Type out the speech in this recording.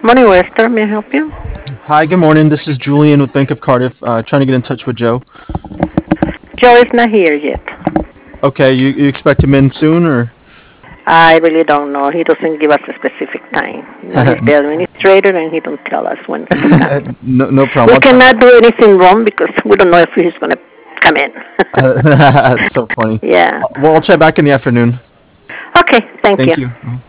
Morning, Wester. May I help you? Hi, good morning. This is Julian with Bank of Cardiff, trying to get in touch with Joe. Joe is not here yet. Okay, you expect him in soon, or? I really don't know. He doesn't give us a specific time. He's the administrator and he don't tell us when he's coming. No problem. We I'll try cannot do anything wrong because we don't know if he's going to come in. back. That's so funny. Yeah. Well, I'll check back in the afternoon. Okay, thank you. Thank you.